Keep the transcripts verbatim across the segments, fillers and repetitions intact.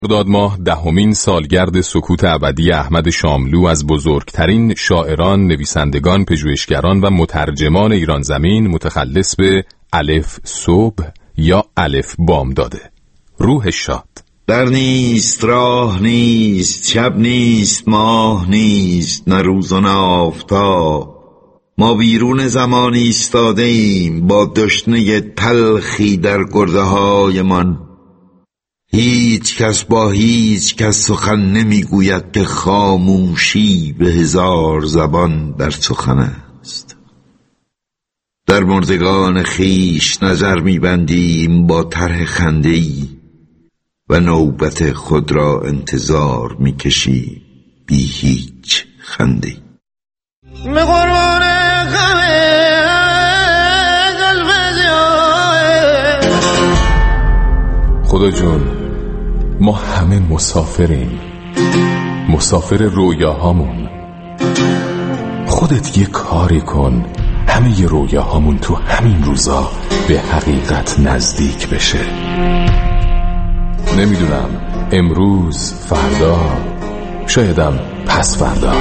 مرداد ماه دهمین سالگرد سکوت ابدی احمد شاملو از بزرگترین شاعران، نویسندگان، پژوهشگران و مترجمان ایران زمین متخلص به الف صبح یا الف بامداده. روح شاد. در نیست، راه نیست، شب نیست، ماه نیست، نه روز و نه آفتاب. ما بیرون زمان ایستاده ایم با دشنه تلخی در گرده های من. هیچ کس با هیچ کس سخن نمیگوید که خاموشی به هزار زبان در سخن است. در مردگان خیش نظر میبندیم با طرح خنده‌ای و نوبت خود را انتظار میکشیم بی هیچ خنده‌ای. به قربان خدا جون، ما همه مسافریم، مسافر رویاهامون. خودت یه کاری کن همه ی رویاهامون تو همین روزا به حقیقت نزدیک بشه. نمیدونم، امروز، فردا، شایدم پس فردا.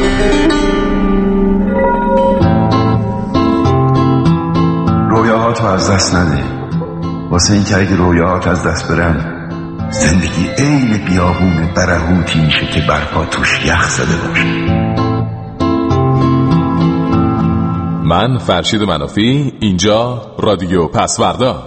رویاهاتو از دست نده، واسه این که اگه رویاهات از دست برن زندگی عین بیابون برهوتی میشه که برپا توش یخ زده باشه. من فرشید منافی، اینجا رادیو پسوردا.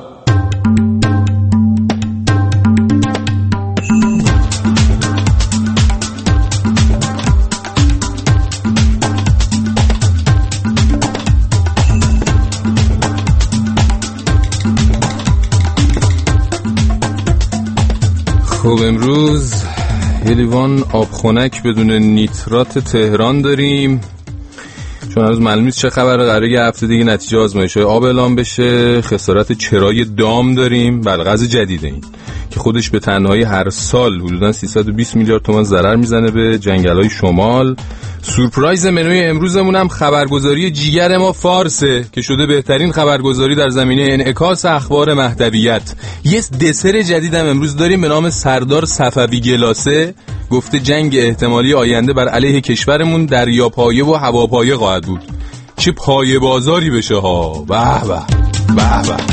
خب امروز یه لیوان آب خنک بدون نیترات تهران داریم، چون هنوز معلوم نیست چه خبره. قراره یه هفته دیگه نتیجه آزمایش‌های آب اعلام بشه. خسارت چرای دام داریم، بلغز جدیده این که خودش به تنهایی هر سال حدوداً سیصد و بیست میلیارد تومان ضرر میزنه به جنگل‌های شمال. سورپرایز منوی امروزمون هم خبرگزاری جیگر ما فارسه که شده بهترین خبرگزاری در زمینه انعکاس اخبار مهدویت. یه دسر جدیدم امروز داریم به نام سردار صفوی گلاسه. گفته جنگ احتمالی آینده بر علیه کشورمون دریاپایه و هواپایه خواهد بود. چه پایه بازاری بشه ها. به به به به.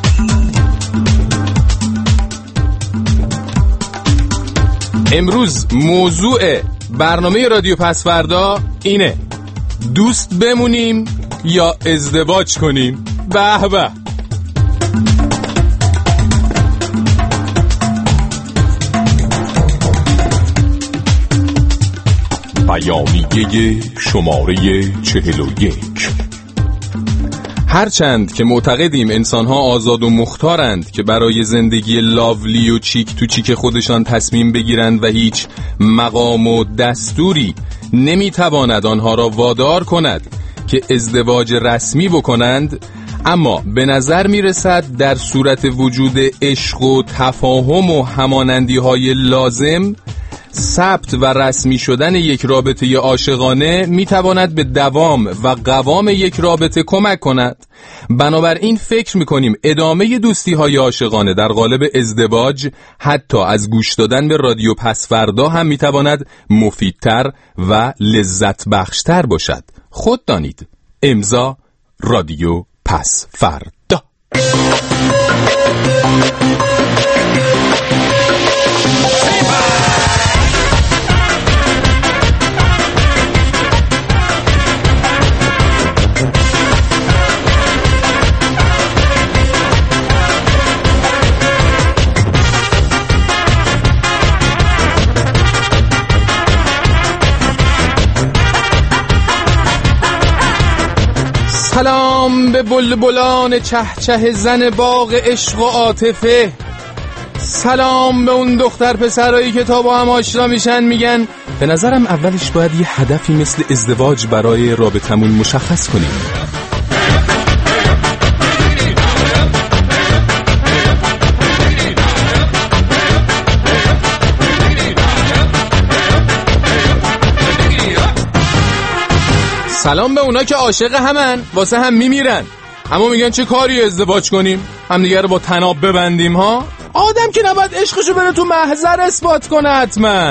امروز موضوع برنامه رادیو پسوردا اینه: دوست بمونیم یا ازدواج کنیم. به به. بیانیه شماره چهل و یک. هرچند که معتقدیم انسان‌ها آزاد و مختارند که برای زندگی لاولی و چیک تو چیک خودشان تصمیم بگیرند و هیچ مقام و دستوری نمیتواند آنها را وادار کند که ازدواج رسمی بکنند، اما به نظر میرسد در صورت وجود عشق و تفاهم و همانندی‌های لازم، ثبت و رسمی شدن یک رابطه عاشقانه میتواند به دوام و قوام یک رابطه کمک کند. بنابراین فکر میکنیم ادامه دوستی های عاشقانه در قالب ازدواج حتی از گوش دادن به رادیو پسوردا هم میتواند مفیدتر و لذت بخشتر باشد. خود دانید. امضا رادیو پسوردا. سلام به بلبلان چهچه زن باغ عشق و عاطفه. سلام به اون دختر پسرایی که تا با هم آشنا میشن میگن به نظرم اولش باید یه هدفی مثل ازدواج برای رابطمون مشخص کنیم. سلام به اونا که عاشق همن، واسه هم میمیرن، اما میگن چه کاری ازدواج کنیم؟ همدیگه رو با طناب ببندیم ها؟ آدم که نباید عشقشو بره تو محضر اثبات کنه حتما.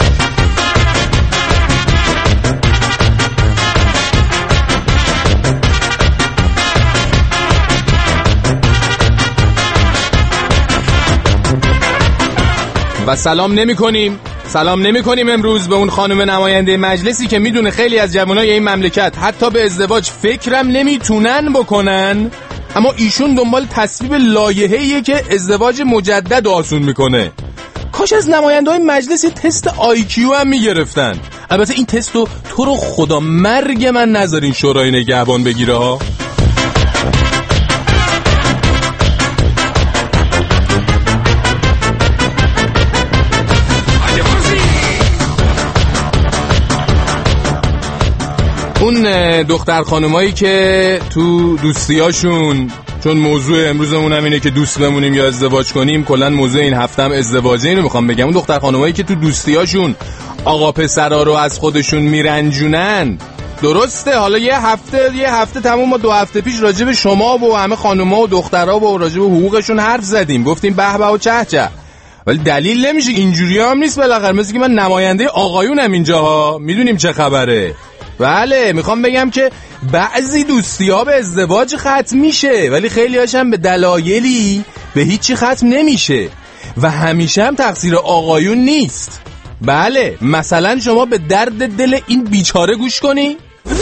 و سلام نمی کنیم سلام نمی کنیم امروز به اون خانم نماینده مجلسی که میدونه خیلی از جوانای این مملکت حتی به ازدواج فکرم نمیتونن بکنن، اما ایشون دنبال تصویب لایحه‌ایه که ازدواج مجدد آسون میکنه. کاش از نماینده های مجلس یه تست آی کیو هم میگرفتن. البته این تستو تو رو خدا مرگ من نذارین شورای نگهبان بگیره ها. اون دختر خانمایی که تو دوستیاشون، چون موضوع امروزمون هم اینه که دوست بمونیم یا ازدواج کنیم، کلا موضوع این هفته هم ازدواجه، اینو میخوام بگم. اون دختر خانمایی که تو دوستیاشون آقا پسرا رو از خودشون میرنجونن، درسته حالا یه هفته یه هفته تموم ما دو هفته پیش راجع به شما و همه خانوما و دخترها و راجع به حقوقشون حرف زدیم، گفتیم به به و چه چه، ولی دلیل نمیشه اینجوری هم نیست. بالاخره مثل که من نماینده آقایونم اینجاها، میدونیم چه خبره. بله میخوام بگم که بعضی دوستی ها به ازدواج ختم میشه، ولی خیلی هاشم به دلایلی به هیچی ختم نمیشه و همیشه هم تقصیر آقایون نیست. بله مثلا شما به درد دل این بیچاره گوش کنی.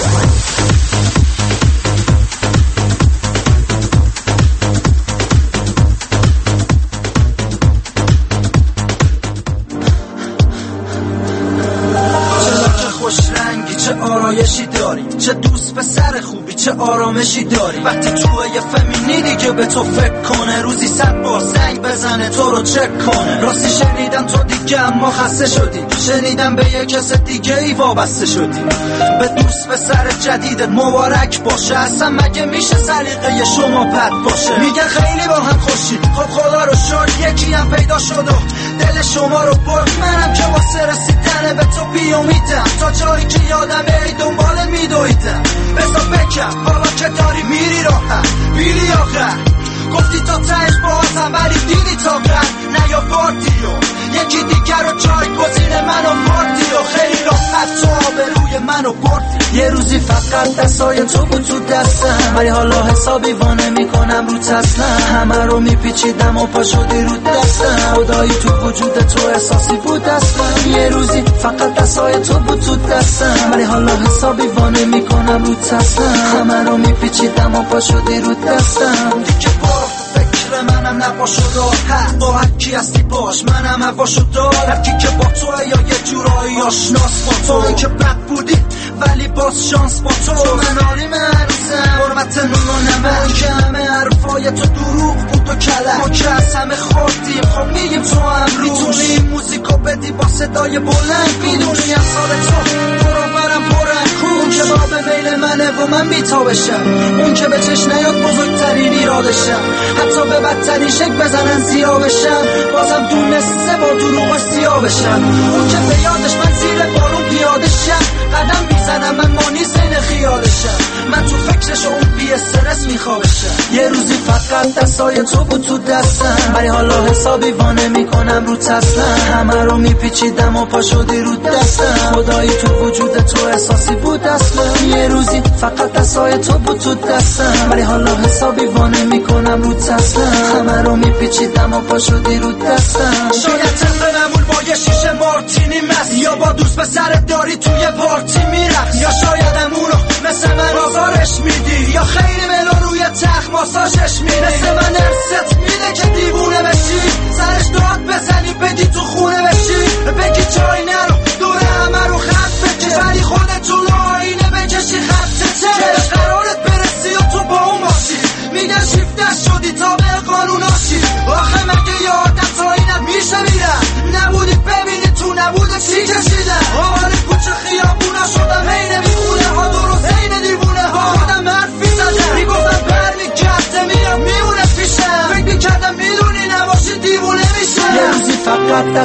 چه آرایشی داری، چه دوست پسر خوبی، چه آرامشی داری. وقتی تو یه فمینیدی که به تو فکر کنه، روزی صد بار زنگ بزنه تو رو چک کنه. راستی شنیدم تو دیگه اما خسته شدی، شنیدم به یه کس دیگه ای وابسته شدی. به دوست پسر جدیدت مبارک باشه، اصلا مگه میشه سلیقه شما بد باشه؟ میگن خیلی با هم خوشی، خب خدا رو شکر یکی هم پیدا شد و دل شما رو برد. منم که واسه رسیدن به تو بیامیدم، تا جایی که یادم ای دنبال میدویدم. بذار بکم حالا که داری میری راحت، بیلی آخر گفتی تا تهش باهاتم ولی دیدی تا قد نیاوردی و یکی دیگر رو جایگزین منو بردی و خیلی راحت تو آبروی منو بردی. یه روزی فقط دستای تو بود تو دستم، ولی حالا حسابی وانه میکنم رو تسلم. همه رو میپیچیدم و پا شدی رو دستم، خدایی تو وجود تو احساسی بود اصلا. یه روزی فقط دستای تو بود تو دستم، ولی حالا حسابی وانه میکنم رو تسلم. همه رو میپیچیدم و پا شدی رو دستم. دیگه برو فکر منم نباشو راحت، با هر کی هستی باش منم هواشو دار. هر کی که با تو یا یه جورایی آشناس با تو، این که بد بودی ولی باز شانس با تو. تو من آریم هنوزم حرمت نونو نمک، که همه حرفای تو دروغ بود و کلک. ما که از همه خوردیم خب میگیم تو هم روش میتونی این موزیکو بدی با صدای بلند. میدونی از سال تو برو برم پرن کن، اون که با به میل منه و من بیتا بشم، اون که به چشم نیاد بزرگترین ایرادشم. حتی به بدترین شک بزنن زیرا بشم، بازم دونسته با دروغ سیاه بشم. اون که به یادش من زیر بارون پیادشم، قدم بیزنم من مانی سین خیالشم. من تو فکرش اون بی استرس میخوابشم. یه روزی فقط دستای تو بود تو دستم، ولی حالا حسابی وانه میکنم رو تسلم. همه رو میپیچیدم و پا شدی رو دستم، خدایی تو وجود تو احساسی بود اصلا. یه روزی فقط دستای تو بود تو دستم، ولی حالا حسابی وانه میکنم رو تسلم. همه رو میپیچیدم و پا شدی رو دستم. شاید تنبه نمون با یه شیشه مارتینی مست، یا با دوست به سرت داری توی پارتی میرقص، یا شاید امونو مثل من آزارش میدی، یا خیلی ملو روی تخت ماساژش میدی. مثل من ارست میده که دیوونه بشی، سرش داد بزنی بدی تو خونه بشی. بگی جای نرو دور همه رو خط بکش، ولی خودت تو لاینه بکشی خط چش. قرارت برسی و تو با اون باشی، میگن شیفتش شدی تا به قانوناشی. آخه مگه یه آدم تا اینم میشه میرم، نبودی ببینی تو نبوده چی کشیدم. آوان کوچه خیابونا شدم هی نمیخونه ها، درست هی دیوونه ها. خودم حرفی زدم میگفتم برمیگرده میرم میمونه پیشم، فکر میکردم میدونی نباشی دیوونه میشه. یه روزی فقط دست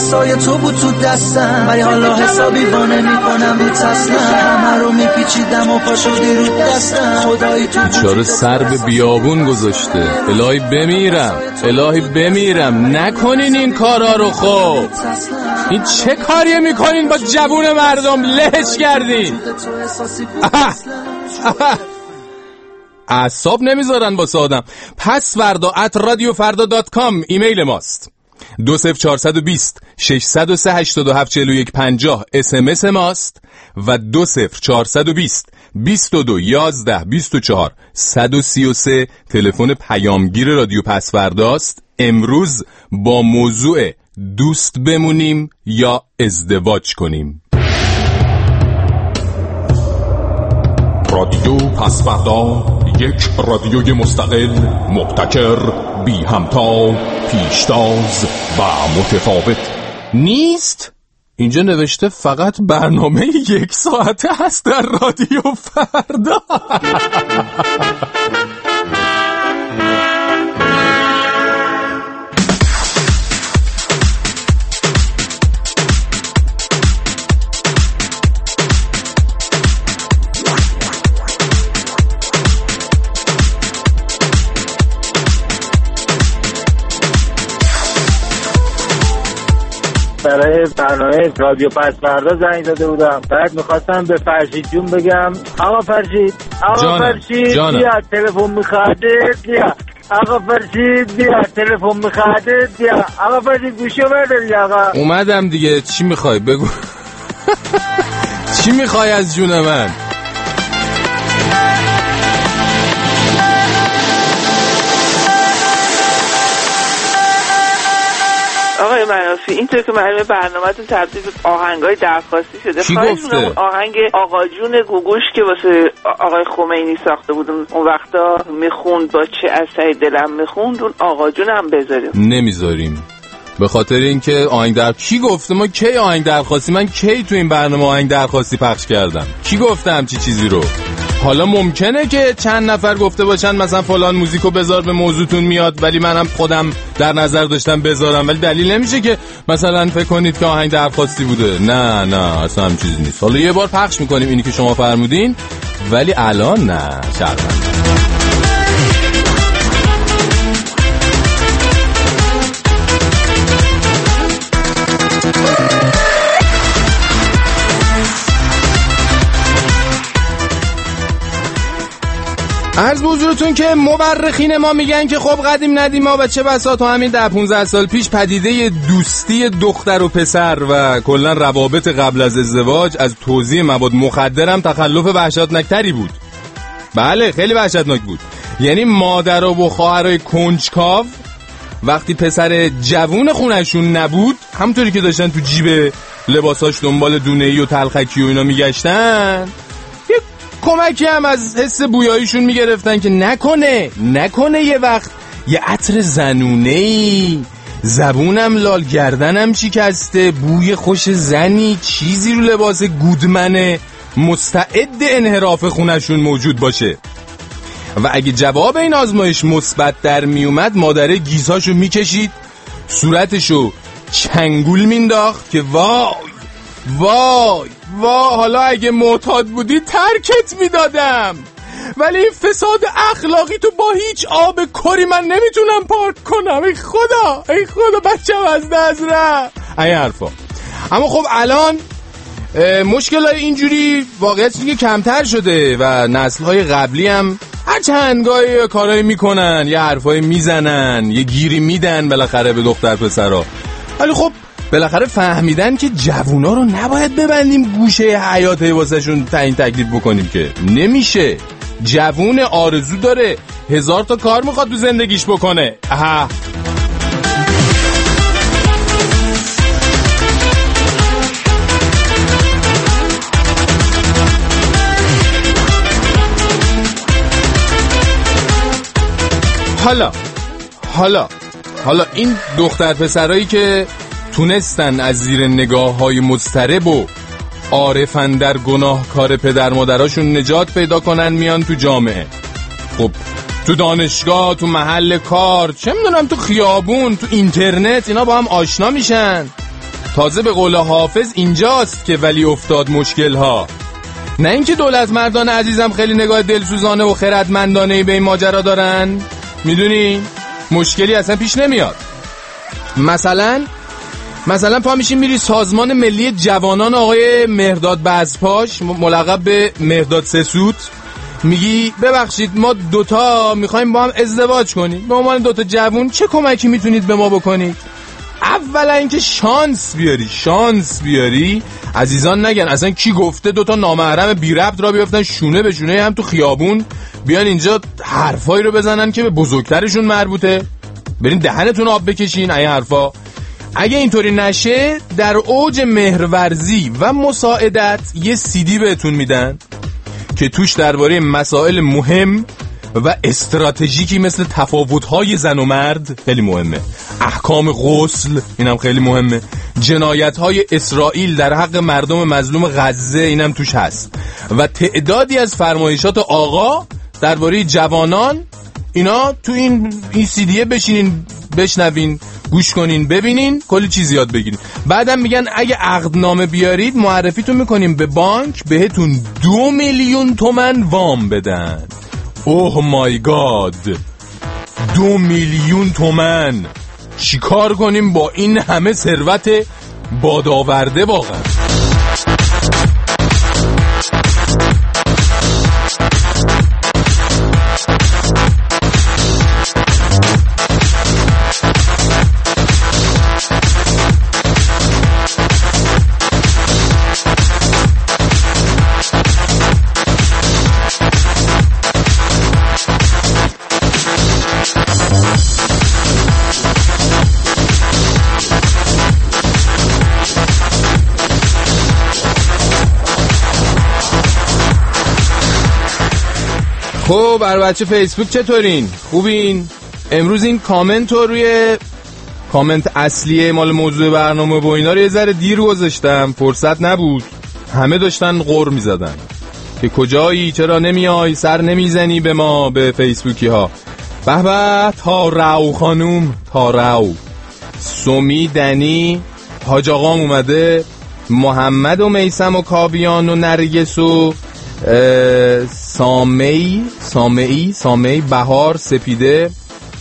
عصای تو بود تو دستم، ولی حالا حسابی وانه میکنم رو تسلم، همه رو میپیچیدم و پا شدی رو دستم. خدایی تو چاره سر به بیابون گذاشته. الهی بمیرم، الهی بمیرم، نکنین این کارا رو. خب این چه کاریه میکنین با جوون مردم؟ لهش کردین. اعصاب نمیذارن با سادم. پس فردا ات رادیو فردا دات کام ایمیل ماست. دو صفر چهارصد و بیست ششصد و سه هشتاد و هفت چهل و یک پنجاه اس ام اس ماست و دو صفر چهارصد و بیست بیست و دو یازده بیست و چهار صد و سی و سه تلفن پیامگیر رادیو پس فرداست. امروز با موضوع دوست بمونیم یا ازدواج کنیم. رادیو پس فردا، یک رادیوی مستقل، مبتکر، بی همتا، پیشتاز و متفاوت نیست. اینجا نوشته فقط برنامه یک ساعته هست در رادیو فردا. برای برنامه رادیو پس فردا زنگ زده بودم. بعد میخواستم به فرشید جون بگم آقا فرشید، آقا فرشید بیا تلفن میخواده، بیا آقا فرشید بیا تلفن میخواده، بیا آقا فرشید گوشو برداری. آقا اومدم دیگه، چی میخوای بگو؟ چی میخوای از جون من؟ آقای منافی، اینطور که معلومه برنامه‌تون تبدیل به آهنگای درخواستی شده. چی گفته؟ آهنگ آقا جون گوگوش که واسه آقای خمینی ساخته بود اون وقتا میخوند، با چه اثری دلم میخوند، اون آقا جون هم بذاریم. نمیذاریم به خاطر اینکه آهنگ در کی گفته ما کی آهنگ درخواستی؟ من کی تو این برنامه آهنگ درخواستی پخش کردم؟ کی گفته همچی چیزی رو؟ حالا ممکنه که چند نفر گفته باشن مثلا فلان موزیکو بذار به موضوعتون میاد، ولی منم خودم در نظر داشتم بذارم، ولی دلیل نمیشه که مثلا فکر کنید که آهنگ درخواستی بوده. نه نه اصلا هم چیزی نیست. حالا یه بار پخش میکنیم اینی که شما فرمودین، ولی الان نه. شرمنده. عرض به حضورتون که مورخین ما میگن که خب قدیم ندیم ما و چه بسا تا همین ده پونزده سال پیش پدیده دوستی دختر و پسر و کلا روابط قبل از ازدواج از توزیع مواد مخدر هم تخلف وحشتناکتری بود. بله خیلی وحشتناک بود. یعنی مادر و خواهرای کنجکاو وقتی پسر جوون خونشون نبود، همونطوری که داشتن تو جیب لباساش دنبال دونه‌ای و تلخکی و اینا میگشتن، کمکی هم از حس بویاییشون میگرفتن که نکنه نکنه یه وقت یه عطر زنونه‌ای، زبونم لال، گردنم شکسته، بوی خوش زنی، چیزی رو لباس گودمنه مستعد انحراف خونشون موجود باشه. و اگه جواب این آزمایش مثبت در میومد، مادره گیساشو میکشید، صورتشو چنگول مینداخت که وای وای وای حالا اگه معتاد بودی ترکت میدادم، ولی این فساد اخلاقی تو با هیچ آب کری من نمیتونم پاک کنم. ای خدا ای خدا بچه‌م از دست رفت. این حرفا. اما خب الان مشکلای اینجوری واقعیت اینه که کمتر شده و نسل‌های قبلی هم هر چند گاهی کارایی میکنن، یه حرفایی میزنن، یه گیری میدن بالاخره به دختر پسرا، ولی خب بالاخره فهمیدن که جوونا رو نباید ببندیم گوشه حیات واسه شون تعیین تکلیف بکنیم، که نمیشه. جوون آرزو داره، هزار تا کار میخواد تو زندگیش بکنه. اها حالا حالا حالا این دختر پسرایی که تونستن از زیر نگاه‌های مضطرب و عارفن در گناهکار پدر مادراشون نجات پیدا کنن، میان تو جامعه، خب تو دانشگاه، تو محل کار، چه میدونم تو خیابون، تو اینترنت، اینا با هم آشنا میشن. تازه به قول حافظ اینجاست که ولی افتاد مشکل ها. نه اینکه دولت مردان عزیزم خیلی نگاه دلسوزانه و خردمندانه به این ماجرا دارن، میدونی مشکلی اصلا پیش نمیاد. مثلا مثلا پا میشین میری سازمان ملی جوانان آقای مهرداد بزپاش ملقب به مهرداد سسوت، میگی ببخشید ما دوتا میخوایم با هم ازدواج کنیم، به عنوان دوتا جوان چه کمکی میتونید به ما بکنید؟ اولا اینکه شانس بیاری شانس بیاری عزیزان نگن اصلا کی گفته دوتا نامحرم بی ربط را بیافتن شونه به شونه هم تو خیابون بیان اینجا حرفایی رو بزنن که به بزرگترشون مربوطه، برین دهنتون آب بکشین این حرفا. اگه اینطوری نشه در اوج مهرورزی و مساعدت یه سیدی بهتون میدن که توش درباره مسائل مهم و استراتژیکی مثل تفاوت‌های زن و مرد خیلی مهمه، احکام غسل اینم خیلی مهمه، جنایت‌های اسرائیل در حق مردم مظلوم غزه اینم توش هست و تعدادی از فرمایشات آقا درباره جوانان. اینا تو این این سیدیه بشینین بشنوین گوش کنین ببینین کلی چیز یاد بگیرین. بعدم میگن اگه عقدنامه بیارید معرفیتون میکنیم به بانک بهتون دو میلیون تومن وام بدن. اوه مای گاد، دو میلیون تومن چیکار کنیم با این همه ثروت بادآورده واقعا؟ خب بر بچه فیسبوک چطورین؟ خوبین؟ امروز این کامنت رو روی کامنت اصلیه مال موضوع برنامه و اینا رو یه ذره دیر گذاشتم، فرصت نبود، همه داشتن غر میزدن که کجایی، چرا نمیای، سر نمیزنی به ما به فیسبوکی ها. به به تارو خانوم، تارو سومی دنی حاج آقام اومده، محمد و میسم و کابیان و نرگس و سامی سامی سامی بهار سپیده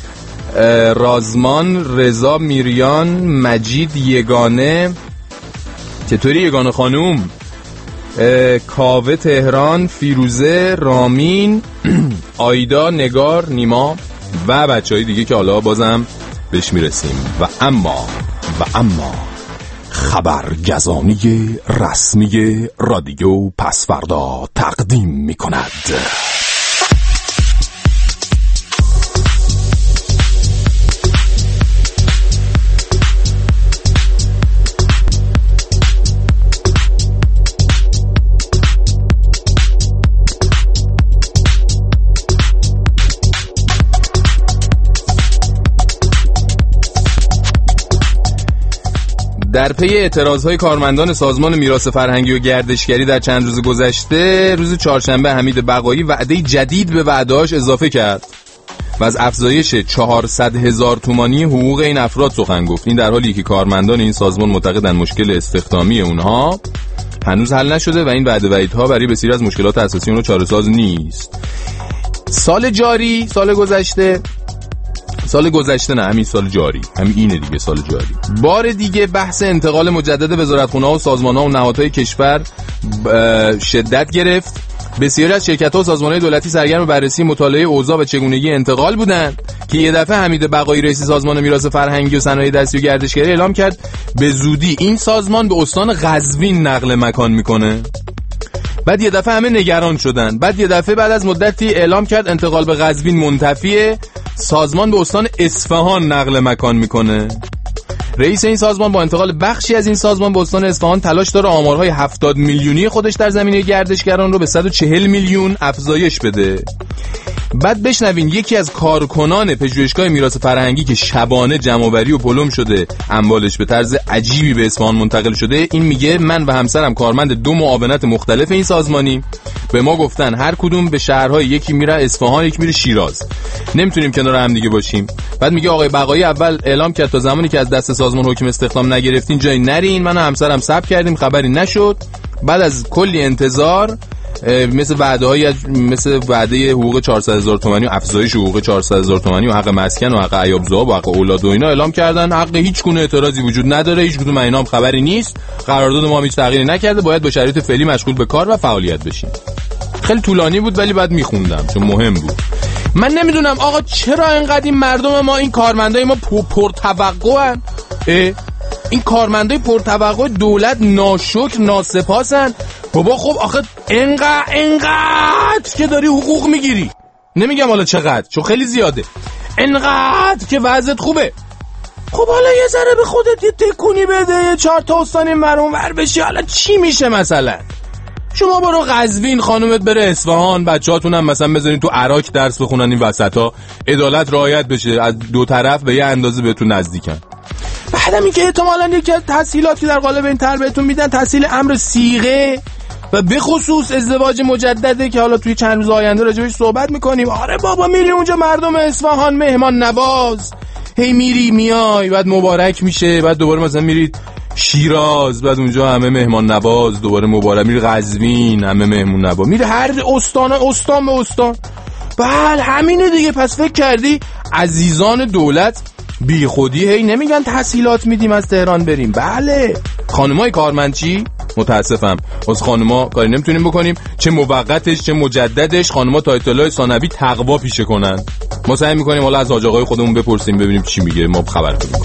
رازمان رضا میریان مجید یگانه، چطوری یگانه خانوم، کاوه تهران فیروزه رامین آیدا نگار نیما و بچه های دیگه که حالا بازم بهش میرسیم. و اما و اما خبرگزانی رسمی رادیو پسفردا تقدیم می کند. در پی اعتراضهای کارمندان سازمان میراث فرهنگی و گردشگری در چند روز گذشته، روز چهارشنبه حمید بقایی وعده جدید به وعده‌اش اضافه کرد و از افزایش چهارصد هزار تومانی حقوق این افراد سخن گفت. این در حالی که کارمندان این سازمان معتقدند مشکل استخدامی اونها هنوز حل نشده و این وعده وعیدها برای بسیاری از مشکلات اساسی اونها چاره‌ساز نیست. سال جاری، سال گذشته سال گذشته نه همین سال جاری، همین اینه دیگه سال جاری، بار دیگه بحث انتقال مجدد وزارتخونه‌ها و سازمان‌ها و نهادهای کشور شدت گرفت. بسیاری از شرکت‌ها و سازمان‌های دولتی سرگرم بررسی مطالعه اوضاع و چگونگی انتقال بودند که یه دفعه حمید بقایی رئیس سازمان میراث فرهنگی و صنایع دستی و گردشگری اعلام کرد به زودی این سازمان به استان قزوین نقل مکان میکنه. بعد یه دفعه همه نگران شدن. بعد یه دفعه بعد از مدتی اعلام کرد انتقال به قزوین منتفیه، سازمان به استان اصفهان نقل مکان میکنه. رئیس این سازمان با انتقال بخشی از این سازمان به استان اصفهان تلاش داره آمارهای هفتاد میلیونی خودش در زمینه گردشگران رو به صد و چهل میلیون افزایش بده. بعد بشنوین یکی از کارکنان پژوهشگاه میراث فرهنگی که شبانه جمع‌آوری و پلم شده اموالش به طرز عجیبی به اصفهان منتقل شده، این میگه من و همسرم کارمند دو معاونت مختلف این سازمانی، به ما گفتن هر کدوم به شهرهای، یکی میره اصفهان یکی میره شیراز، نمیتونیم کنار هم دیگه باشیم. بعد میگه آقای بقایی اول اعلام کرد تا زمانی که از دست سازمان حکم استخدام نگرفتین جایی نرین، من و همسرم ثبت کردیم خبری نشد. بعد از کلی انتظار مثل وعده های مثل وعده حقوق چهارصد هزار تومانی و افزایش حقوق چهارصد هزار تومانی و حق مسکن و حق عیاب ذواب و حق اولاد و اینا اعلام کردن حق هیچ گونه اعتراضی وجود نداره، هیچ کدوم اینام خبری نیست، قرارداد ما هیچ تغییری نکرده، باید با شرایط فعلی مشغول به کار و فعالیت بشیم. خیلی طولانی بود ولی بعد میخوندم چون مهم بود. من نمیدونم آقا چرا اینقدر این مردم ما، این کارمندای ما پرتوقعن؟ این کارمندای پرتوقع دولت ناشکر ناسپاسن. بابا خب آخه انقدر انقدر که داری حقوق میگیری، نمیگم حالا چقدر چون خیلی زیاده، انقدر که وضعت خوبه، خب حالا یه ذره به خودت یه تکونی بده، چهار تا استان مرون ور بشی، حالا چی میشه؟ مثلا شما برو قزوین، خانومت بره اصفهان، بچه‌هاتون هم مثلا بذارین تو عراق درس بخونن، این وسطا عدالت رعایت بشه، از دو طرف به یه اندازه بهتون نزدیکن. بعدم این که احتمالاً یکی از تسهیلاتی در قالب این طرح بهتون میدن تسهیل امر صیغه و به خصوص ازدواج مجدده که حالا توی چند روز آینده راجعش صحبت میکنیم. آره بابا میری اونجا مردم اصفهان مهمان نواز، هی میری میای، بعد مبارک میشه، بعد دوباره مثلا میرید شیراز، بعد اونجا همه مهمان نواز، دوباره مبارک، میری قزوین همه مهمون نواز، میری هر استان استان به استان. بله همینه دیگه. پس فکر کردی عزیزان دولت بی خودی هی نمیگن تسهیلات میدیم از تهران بریم؟ بله خانمای کارمند چی؟ متاسفم از خانما کاری نمیتونیم بکنیم، چه موقتش چه مجددش خانما تایتلای ثانوی تقوا پیشه کنن. ما سعی میکنیم حالا از حاج آقای خودمون بپرسیم ببینیم چی میگه، ما خبر میکنیم.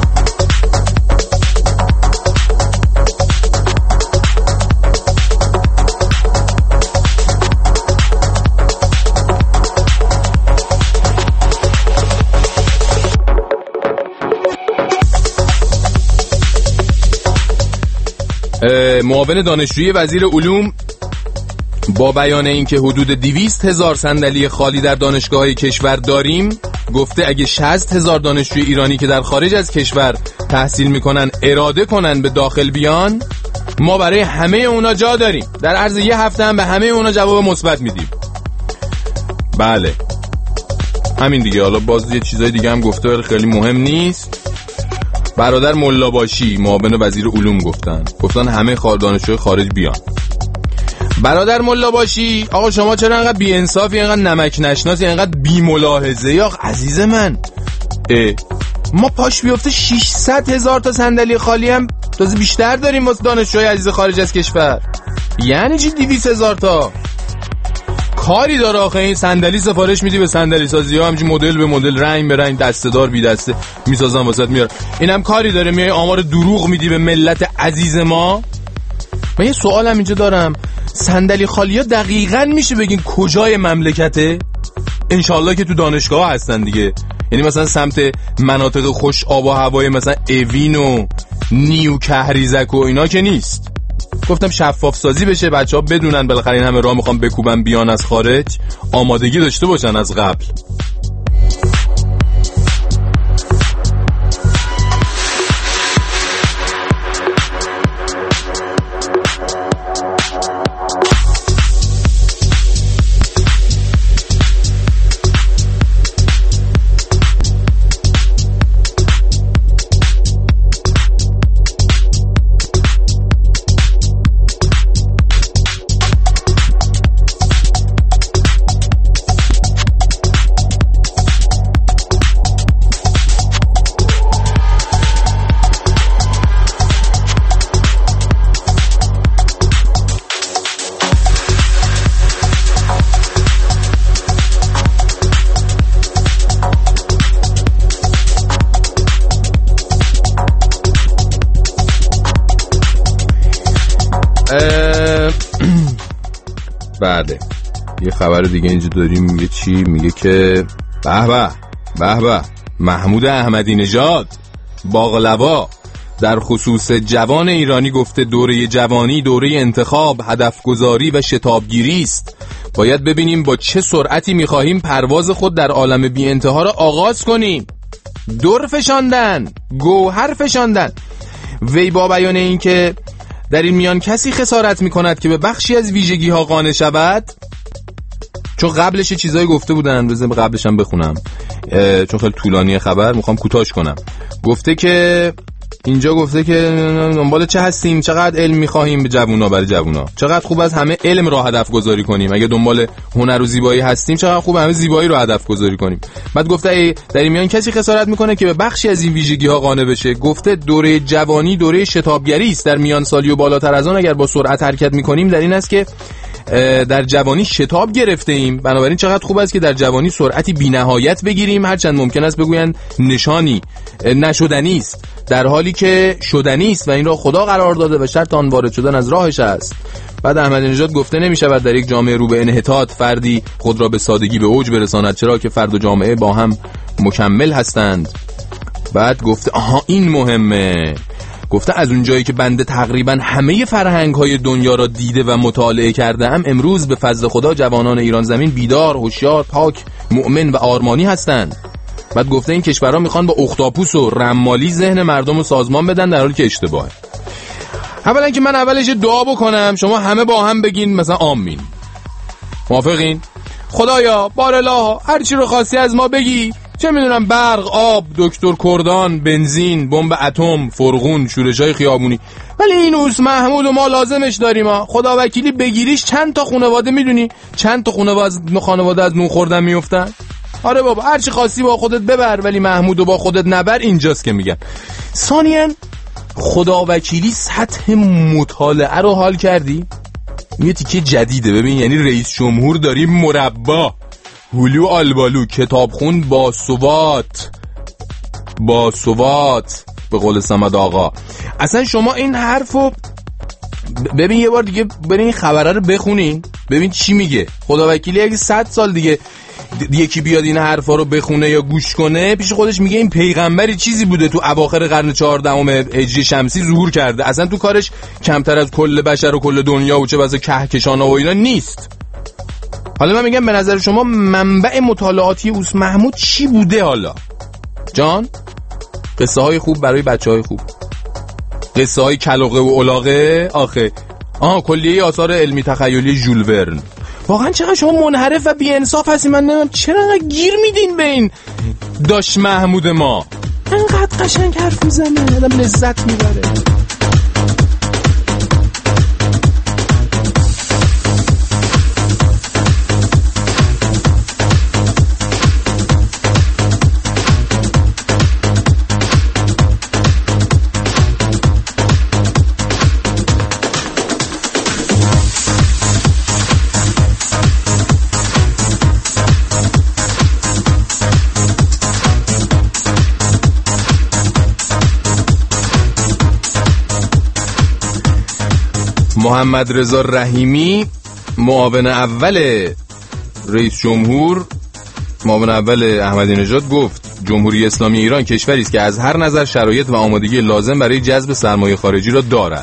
معاون دانشجوی وزیر علوم با بیان اینکه حدود دویست هزار صندلی خالی در دانشگاه‌های کشور داریم گفته اگه شصت هزار دانشجوی ایرانی که در خارج از کشور تحصیل میکنن اراده کنن به داخل بیان، ما برای همه اونا جا داریم، در عرض یه هفته هم به همه اونا جواب مثبت میدیم. بله همین دیگه. حالا باز یه چیزای دیگه هم گفته خیلی مهم نیست. برادر ملاباشی معاون وزیر علوم گفتن گفتن همه خار دانشجوی خارج بیان. برادر ملاباشی آقا شما چرا انقدر بی انصافی، انقدر نمک نشناسی، انقدر بی ملاحظه؟ یا عزیز من اه. ما پاش بیفته ششصد هزار تا صندلی خالی هم تازه بیشتر داریم واسه دانشجوی عزیز خارج از کشور. یعنی چی دویست هزار تا؟ کاری داره آخه این صندلی سفارش میدی به صندلی سازی ها، همچین مدل به مدل، رنگ به رنگ، دسته دار بی دسته میسازن واسط میاره. اینم کاری داره میای آمار دروغ میدی به ملت عزیز ما؟ من یه سوالم اینجا دارم، صندلی خالی ها دقیقاً میشه بگین کجای مملکته؟ انشالله که تو دانشگاه هستن دیگه، یعنی مثلا سمت مناطق خوش آب و هوای مثلا اوین و نیو کهریزک و اینا که نیست. گفتم شفاف سازی بشه، بچه‌ها بدونن بالاخره این همه راه میخوام بکوبن بیان از خارج، آمادگی داشته باشن از قبل. بله یه خبر دیگه اینجا داریم، میگه چی؟ میگه که به به به به محمود احمدی نژاد باقلوا در خصوص جوان ایرانی گفته دوره جوانی دوره انتخاب، هدف گذاری و شتابگیری است. باید ببینیم با چه سرعتی میخواهیم پرواز خود در عالم بی انتها را آغاز کنیم. دور فشاندن، گوهر فشاندن. وی با بیان این که در این میان کسی خسارت میکند که به بخشی از ویژگی ها قانع شود؟ چون قبلش چیزایی گفته بودن، بذار قبلش هم بخونم چون خیلی طولانی خبر، میخوام کوتاش کنم. گفته که اینجا گفته که دنبال چه هستیم، چقدر علم میخواهیم به جوونا، برای جوونا چقدر خوب از همه علم را هدف گذاری کنیم، اگه دنبال هنر و زیبایی هستیم چقدر خوب همه زیبایی رو هدف گذاری کنیم. بعد گفته در این میان کسی خسارت میکنه که به بخشی از این ویژگی ها قانع بشه. گفته دوره جوانی دوره شتابگری است، در میان سالی و بالاتر از آن اگر با سرعت حرکت میکنیم در این است که در جوانی شتاب گرفته ایم، بنابراین چقدر خوب است که در جوانی سرعتی بی‌نهایت بگیریم، هرچند ممکن است بگویند نشانی نشدنی است در حالی که شدنی است و این را خدا قرار داده و شرط آن وارد شدن از راهش است. بعد احمدی نژاد گفته نمی‌شود در یک جامعه رو به انحطاط فردی خود را به سادگی به اوج برساند، چرا که فرد و جامعه با هم مکمل هستند. بعد گفته آها این مهمه، گفته از اون جایی که بنده تقریبا همه فرهنگ‌های دنیا را دیده و مطالعه کرده ام، امروز به فضل خدا جوانان ایران زمین بیدار، هوشیار، پاک، مؤمن و آرمانی هستند. بعد گفته این کشورها میخوان با اختاپوس و رمالی ذهن مردم رو سازمان بدن، در حالی که اشتباهه. اولا که من اولش دعا بکنم شما همه با هم بگین مثلا آمین. موافقین؟ خدایا بارالله هر چی رو خواستی از ما بگی، چه میدونم برق، آب، دکتر کردان، بنزین، بمب اتم، فرغون، شورش‌های خیابونی، ولی این اوس محمود و ما لازمش داریم ها. خدا وکیلی بگیریش چند تا خانواده میدونی چند تا خانواده خانواده از نون خوردن میافتن؟ آره بابا هر چی خواستی با خودت ببر، ولی محمودو با خودت نبر، اینجاست که میگن. ثانیاً خدا وکیلی سطح مطالعه رو حال کردی؟ یه تیکه جدیده ببین، یعنی رئیس جمهور داریم مربا، هولو آلبالو، کتابخون با سوات با سوات به قول صمد آقا. اصلا شما این حرفو ببین یه بار دیگه برین این خبره رو بخونین ببین چی میگه. خدا وکیلی اگه صد سال دیگه یکی بیاد این حرفا رو بخونه یا گوش کنه، پیش خودش میگه این پیغمبری چیزی بوده تو اواخر قرن چهاردهم هجری شمسی ظهور کرده، اصلا تو کارش کمتر از کل بشر و کل دنیا و چه بسا کهکشان و اینا نیست. حالا من میگم به نظر شما منبع مطالعاتی اوس محمود چی بوده؟ حالا جان قصه های خوب برای بچه های خوب، قصه های کلاغه و الاغه، آخه آها کلیه آثار علمی تخیلی ژول ورن. واقعا چقدر شما منحرف و بی انصاف هستی، من نمیدونم چرا انقدر گیر میدین به این داش محمود ما. انقدر قشنگ حرف میزنه آدم لذت میبره. محمد رضا رحیمی معاون اول رئیس جمهور، معاون اول احمدی نژاد گفت جمهوری اسلامی ایران کشوری است که از هر نظر شرایط و آمادگی لازم برای جذب سرمایه خارجی را دارد.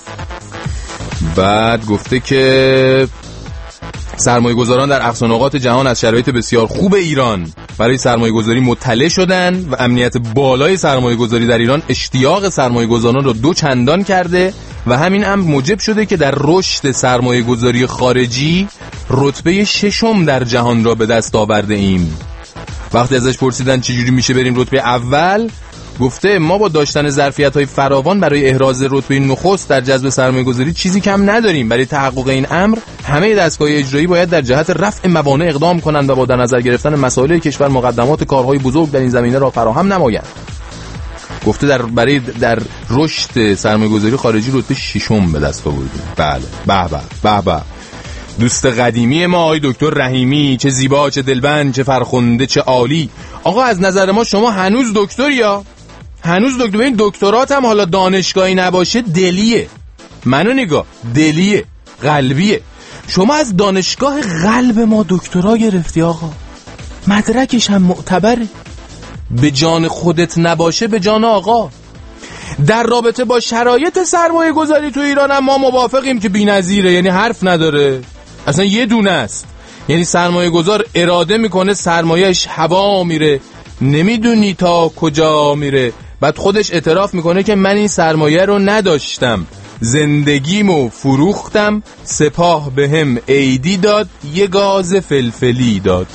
بعد گفته که سرمایه گذاران در اقصانقاط جهان از شرایط بسیار خوب ایران برای سرمایه گذاری مطلع شدن و امنیت بالای سرمایه گذاری در ایران اشتیاق سرمایه گذاران را دو چندان کرده و همین امر موجب شده که در رشد سرمایه گذاری خارجی رتبه ششم در جهان را به دست آورده ایم. وقتی ازش پرسیدن چجوری میشه بریم رتبه اول، گفته ما با داشتن ظرفیت‌های فراوان برای احراز رتبه نخست در جذب سرمایه‌گذاری چیزی کم نداریم. برای تحقق این امر همه دستگاه اجرایی باید در جهت رفع موانع اقدام کنند و با در نظر گرفتن مسائل کشور مقدمات کارهای بزرگ در این زمینه را فراهم نمایند. گفته در برای در رشد سرمایه‌گذاری خارجی رتبه ششم به دست آوردیم. بله به به به به دوست قدیمی ما آقای دکتر رحیمی، چه زیبا، چه دلبند، چه فرخنده، چه عالی. آقا از نظر ما شما هنوز دکتری یا هنوز دکتر؟ این دکترات هم حالا دانشگاهی نباشه دلیه. منو نگاه، دلیه، قلبیه. شما از دانشگاه قلب ما دکترا گرفتی آقا، مدرکش هم معتبره. به جان خودت نباشه به جان آقا. در رابطه با شرایط سرمایه گذاری تو ایران هم ما موافقیم که بی‌نظیره، یعنی حرف نداره، اصلا یه دونه است. یعنی سرمایه گذار اراده میکنه سرمایهش هوا میره، نمیدونی تا کجا میره، بعد خودش اعتراف میکنه که من این سرمایه رو نداشتم، زندگیمو فروختم، سپاه به هم عیدی داد، یه گاز فلفلی داد.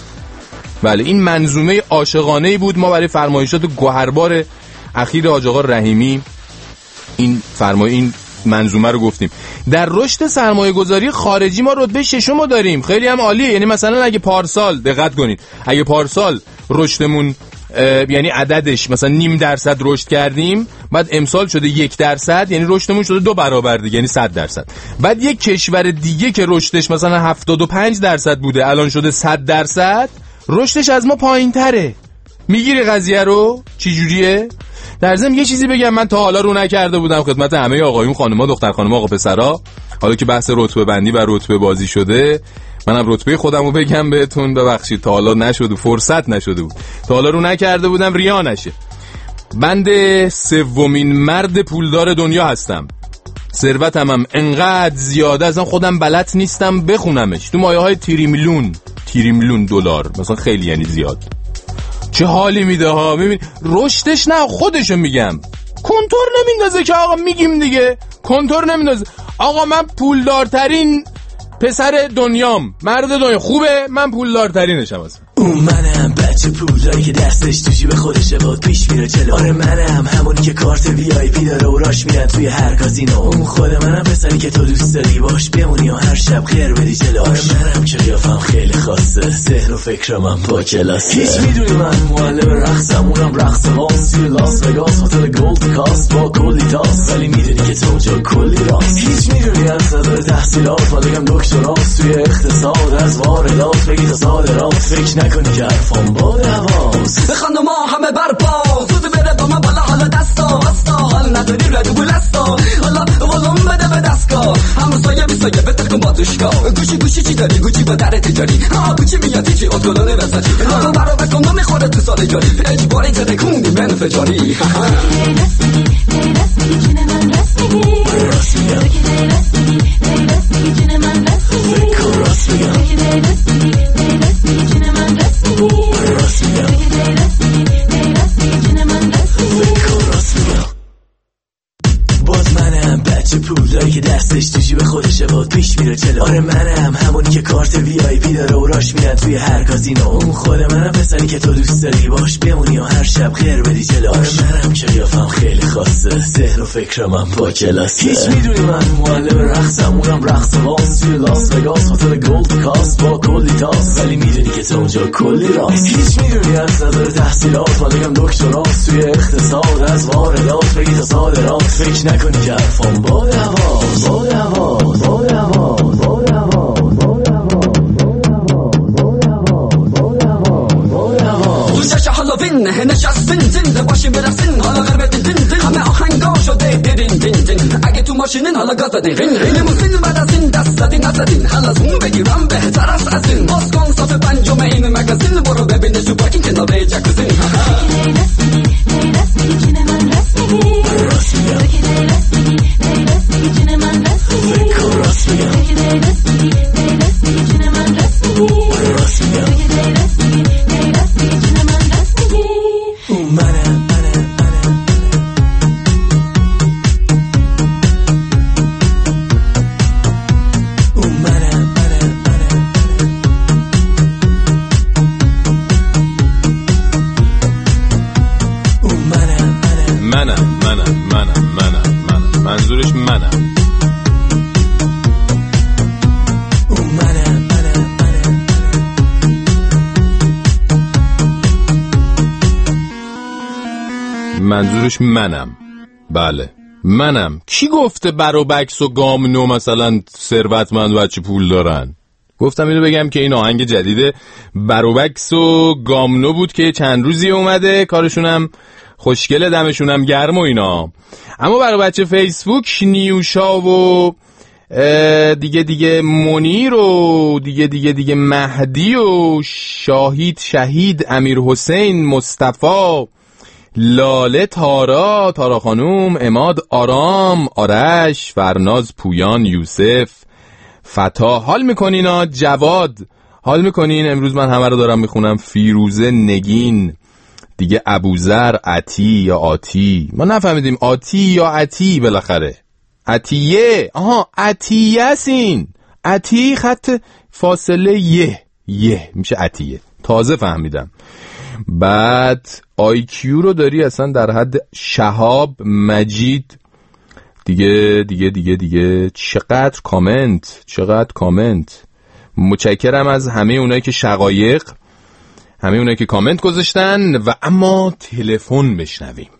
بله این منظومه عاشقانه‌ای بود. ما برای فرمایشات گوهربار اخیر حاج آقا رحیمی این فرمای این منظومه رو گفتیم. در رشد سرمایه گذاری خارجی ما رتبه ششم رو داریم، خیلی هم عالیه. یعنی مثلا اگه پارسال دقت کنید، اگه پارسال رشدمون یعنی عددش مثلا نیم درصد رشد کردیم، بعد امسال شده یک درصد، یعنی رشدمون شده دو برابر دیگه، یعنی صد درصد. بعد یک کشور دیگه که رشدش مثلا هفتاد و پنج درصد بوده الان شده صد درصد، رشدش از ما پایین تره. میگیری قضیه رو چی جوریه؟ در ضمن یه چیزی بگم، من تا حالا رو نکرده بودم خدمت همه آقایون خانم‌ها دختر خانم‌ها آقا پسرا، حالا که بحث رتبه بندی و رتبه بازی شده، منم رتبه خودم رو بگم بهتون. ببخشید تا حالا نشده، فرصت نشده بود، تا حالا رو نکرده بودم ریا نشه. بند سومین مرد پولدار دنیا هستم. ثروتم هم انقدر زیاده ازم خودم بلد نیستم بخونمش. تو مایه های تریلیون تریلیون دلار مثلا، خیلی یعنی زیاد. چه حالی میده ها. ببین رشدش نه، خودشو میگم کنتور نمیندازه که آقا، میگیم دیگه کنتور نمیندازه. آقا من پولدارترین پسر دنیام، مرد دنیا. خوبه من پولدارترینشم اصلا. اون منم بچه پولداری که دستش تو جیب خودشه باد پیش میره جلو. آره منم همونی که کارت وی آی پی داره و راش میرن توی هر کازینو. اون خود منم پسری که تو دوست داری باش بمونی و هر شب خیر بدی جلو. آره منم که قیافم خیلی خاصه، ذهن و فکرم هم با کلاسه. هیچ میدونی من معلم رقصم، اونم رقص وانس توی لاس وگاس، هتل گولد کاست با کلی تاس. ولی میدونی که تو اونجا کلی راست. هیچ میدونی از صدر تحصیلات ما بگم دکتراست توی اقتصاد، از واردات بگی تا صادرات. فکر نکنی که حرفم با دواست. خانم ما همه برپا زود بره با من بالا، حالا دستا وستا حال نداری ردو بلستا، حالا ولوم بده به دستگاه، همسایه بیسایه بتر کن با دوشگاه. گوشی گوشی چی داری؟ گوچی با در تجاری، ها گوچی میاد تیجی اتگلانه وسطی، ها برا بکن میخوره تو سال جاری، اجباری که دکوندی من فجاری. باز منم بچه پولداری که دستش تو جیب خودشه باد پیش میره جلو. آره منم همونی که کارت وی آی پی داره و راش میرن توی هر کازینو. اون خود منم پسری که تو دوست داری باش بمونی و هر شب خیر بدی جلو. آره منم که قیافم خیلی خاصه، ذهن و فکرم هم با کلاسه. هیچ میدونی من معلم رقصم، اونم رقص وانس توی لاس وگاس، هتل گولد کاست با کلی تاس. ولی میدونی که تو اونجا کلی راست. هیچ میدونی از نظر تحصیلات ما بگم دکتراست توی اقتصاد، از واردات بگی تا صادرات. فکر نکنی که حرفم با دواست، با دواست، با دواست، با دواست، با دوستش هالووین نشستین زنده باشین برسین، حالا غربت دین دین همه آهنگا شده دیدین دین دین. اگه تو ماشینین حالا گاز دادین رین رین موسین، بعد از این دست زدین نزدین، حالا زوم بگیرم بهتر است از این. باز کن صف پنجم این مگزین، برو ببینش تو پارکینگ کنار جکوزین. منظورش منم. منظورش منم. بله منم. کی گفته بروبکس و گامنو مثلا ثروتمند بچه پول دارن؟ گفتم اینو بگم که این آهنگ جدید بروبکس و گامنو بود که چند روزی اومده، کارشونم خوشگله، دمشونم گرم و اینا. اما برای بچه فیسبوک نیوشا و دیگه دیگه منیر و دیگه دیگه دیگه مهدی و شاهید شهید امیر حسین مصطفی لاله تارا تارا خانوم اماد آرام آرش فرناز پویان یوسف فتا حال میکنین ها، جواد حال میکنین. امروز من همه رو دارم میخونم. فیروزه نگین دیگه، ابوذر عطی یا آتی، ما نفهمیدیم آتی یا عطی، بالاخره عطیه. آها عطیه سین. عطیه خط فاصله یه یه میشه عطیه. تازه فهمیدم. بعد آی کیو رو داری اصلا در حد شهاب مجید. دیگه دیگه دیگه دیگه چقدر کامنت، چقدر کامنت. متشکرم از همه اونایی که شقایق، همه اونایی که کامنت گذاشتن. و اما تلفن بشنویم.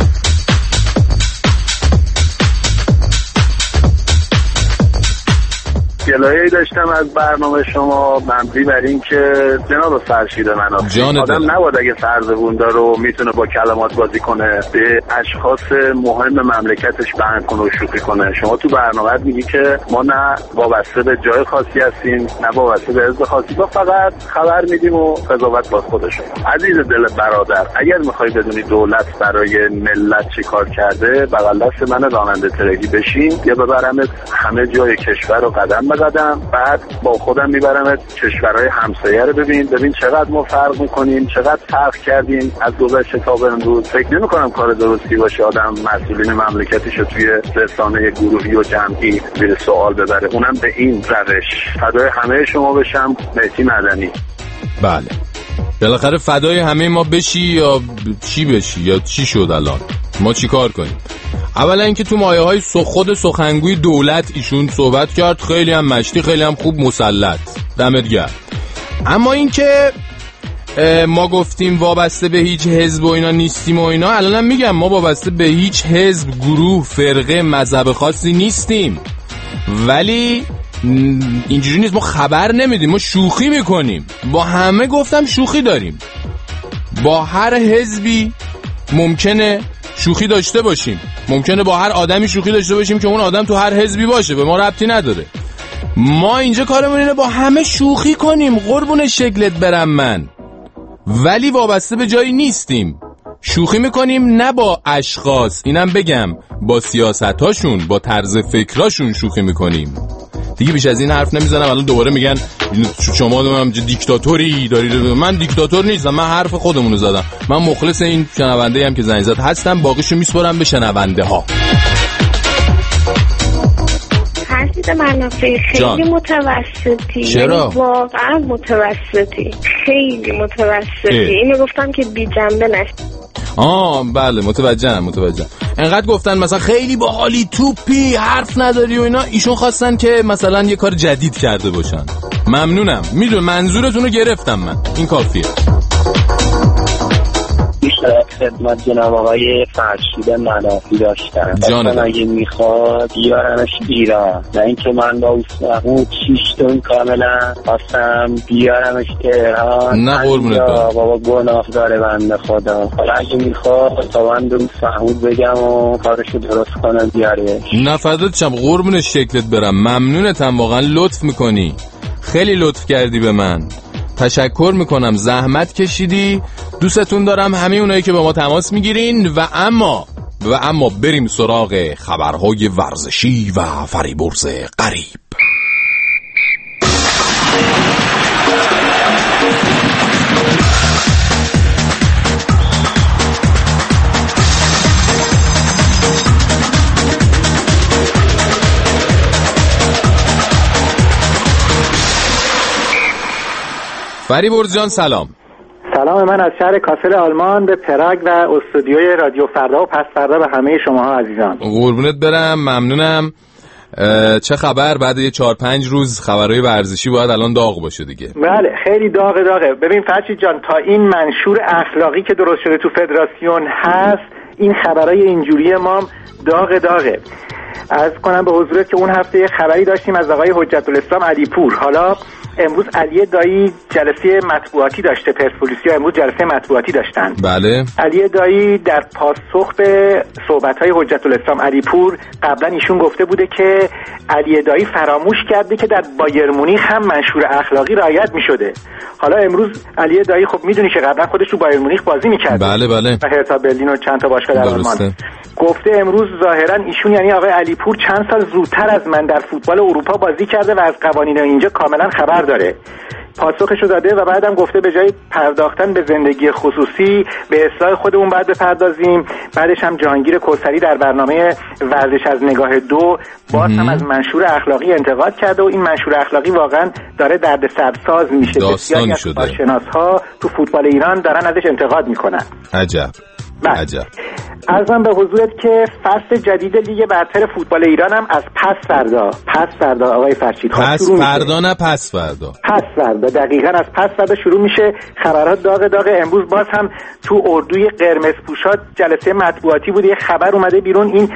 گلایه‌ای داشتم از برنامه شما، مبنی بر این که جناب فرشید منافی آدم نباید اگه سرزبون داره و میتونه با کلمات بازی کنه به اشخاص مهم مملکتش بند کنه و شوخی کنه. شما تو برنامه میگی که ما نه وابسته به جای خاصی هستیم نه وابسته به حزب خاصی، ما فقط خبر میدیم و قضاوت باز خودشون. عزیز دل برادر، اگر میخوای بدونی دولت برای ملت چی کار کرده، بغل دست من راننده تریلی بشین یا ببرمت همه جای کشور رو قدم قدم، بعد با خودم میبرم کشورهای همسایه رو ببین ببین چقدر ما فرق میکنیم، چقدر فرق کردیم از گذشته تا به امروز. فکر نمی‌کنم کار درستی باشه آدم مسئولین مملکتش رو توی رسانه گروهی و جمعی زیر سوال ببره، اونم به این روش. فدای همه شما بشم. مهدی مدنی. بله بالاخره فدای همه ما بشی یا چی بشی یا چی شد الان؟ ما چی کار کنیم؟ اولا اینکه تو مایه های خود سخنگوی دولت ایشون صحبت کرد، خیلی هم مشتی، خیلی هم خوب مسلط، دمت گرم. اما اینکه ما گفتیم وابسته به هیچ حزب و اینا نیستیم و اینا، الانم میگم ما وابسته به هیچ حزب، گروه، فرقه، مذهب خاصی نیستیم، ولی اینجوری نیست ما خبر نمیدیم، ما شوخی میکنیم با همه. گفتم شوخی داریم با هر حزبی، ممکنه شوخی داشته باشیم، ممکنه با هر آدمی شوخی داشته باشیم که اون آدم تو هر حزبی باشه، به ما ربطی نداره. ما اینجا کارمون اینه با همه شوخی کنیم، قربون شکلت برم من، ولی وابسته به جایی نیستیم. شوخی میکنیم نه با اشخاص، اینم بگم، با سیاستاشون، با طرز فکراشون شوخی میکنیم. دیگه بیش از این حرف نمیزنم. الان دوباره میگن شما هم دیکتاتوری دارید. من دیکتاتور نیستم، من حرف خودمونو زدم. من مخلص این شنونده هم که زنگ زد هستم، باقیشو میسپارم به شنونده ها. فرشید منافی خیلی جان. متوسطی. چرا؟ واقعا متوسطی، خیلی متوسطی. اینو گفتم که بی جنبه نشی. آه بله متوجهم متوجهم. انقدر گفتن مثلا خیلی باحالی، توپی، حرف نداری و اینا، ایشون خواستن که مثلا یه کار جدید کرده باشن. ممنونم، میدونم منظورتون رو گرفتم من، این کافیه. خدمت جناب آقای فرشید منافی داشتم. جانم اگه میخواد بیارمش ایران، نه اینکه من با اون چیشتون کاملا خواستم بیارمش تهران. نه قربونت برم بابا، گناه داره بنده خدا. حالا اگه میخواد تا من دوست فهمود بگم و کارشو درست کنم بیاره. نه فدات شم قربون شکلت برم، ممنونتم، واقعا لطف میکنی، خیلی لطف کردی به من، تشکر میکنم، زحمت کشیدی، دوستتون دارم، همه اونایی که با ما تماس میگیرین. و اما و اما بریم سراغ خبرهای ورزشی و فریبرز غریب. فریبرز جان سلام. سلام من از شهر کاسل آلمان به پراگ و استودیوی رادیو فردا و پس فردا به همه شماها عزیزان. قربونت برم، ممنونم. چه خبر بعد یه چهار پنج روز خبرهای ورزشی باید الان داغ باشه دیگه؟ بله خیلی داغه داغه. ببین فرشید جان، تا این منشور اخلاقی که درست شده تو فدراسیون هست، این خبرهای اینجوری ما داغ داغه. عرض کنم به حضورت که اون هفته یه خبری داشتیم از آقای حجت الاسلام علی پور. حالا امروز علی دایی جلسه مطبوعاتی داشته، پرسپولیسیا امروز جلسه مطبوعاتی داشتن. بله. علی دایی در پاسخ به صحبت‌های حجت الاسلام علی پور قبلا ایشون گفته بوده که علی دایی فراموش کرده که در بایر مونیخ هم منشور اخلاقی رعایت می‌شده. حالا امروز علی دایی خب میدونی که قبلا خودش تو بایر مونیخ بازی می‌کرد. بله بله. و هرتا برلین و چند تا باشگاه در آلمان. گفته امروز ظاهرا ایشون یعنی آقای علی پور چند سال زودتر از من در فوتبال اروپا بازی کرده و از قوانین اینجا کاملا خبر داره. پاسخشو داده و بعدم گفته به جای پرداختن به زندگی خصوصی به اصلاح خودمون باید بپردازیم. بعدش هم جهانگیر کوثری در برنامه ورزش از نگاه دو باز هم از منشور اخلاقی انتقاد کرده و این منشور اخلاقی واقعا داره دردسرساز میشه. بسیاری از کارشناس‌ها تو فوتبال ایران دارن ازش انتقاد میکنن. عجب عجب. عرضم به حضورت که فصل جدید لیگ برتر فوتبال ایران هم از پس فردا پس فردا آقای فرشید پس فردا نه پس فردا پس فردا دقیقاً از پس فردا شروع میشه. خبرات داغ داغ. امروز باز هم تو اردوی قرمز پوشا جلسه مطبوعاتی بود، یه خبر اومده بیرون. این